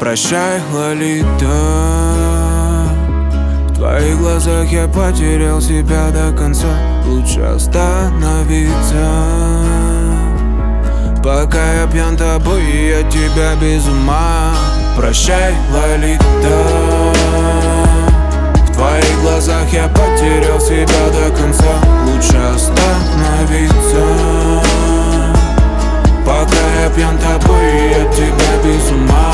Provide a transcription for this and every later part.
Прощай, Лолита, в твоих глазах я потерял себя до конца. Лучше остановиться, пока я пьян тобой и от тебя без ума. Прощай, Лолита, в твоих глазах я потерял себя до конца. Лучше остановиться, пока я пьян тобой и от тебя без ума.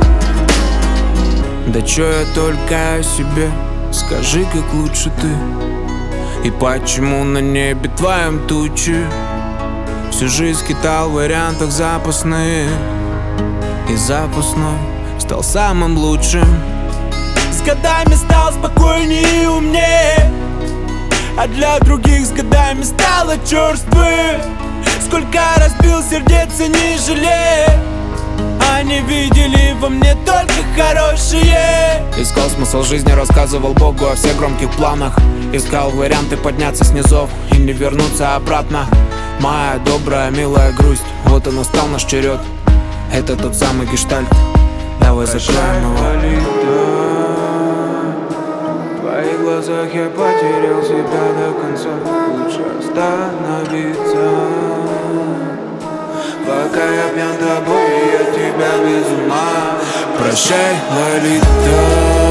Да чё я только о себе, скажи, как лучше ты. И почему на небе твоем тучи? Всю жизнь скитал в вариантах запасных, и запасной стал самым лучшим. С годами стал спокойнее и умнее, а для других с годами стало черствым. Сколько разбил сердец и не жалея, они видели во мне только хорошее. Искал смысл жизни, рассказывал Богу о всех громких планах. Искал варианты подняться с низов и не вернуться обратно. Моя добрая, милая грусть, вот и настал наш черед. Это тот самый гештальт, давай закроем его. В твоих глазах я потерял себя до конца. Лучше остановиться, пока я пьян тобой и от тебя без ума. Прощай, Лолита,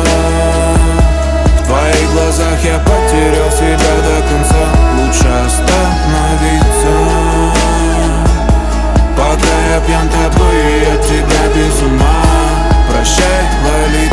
в твоих глазах я потерял себя до конца. Лучше остановиться, пока я пьян тобой и от тебя без ума. Прощай, Лолита.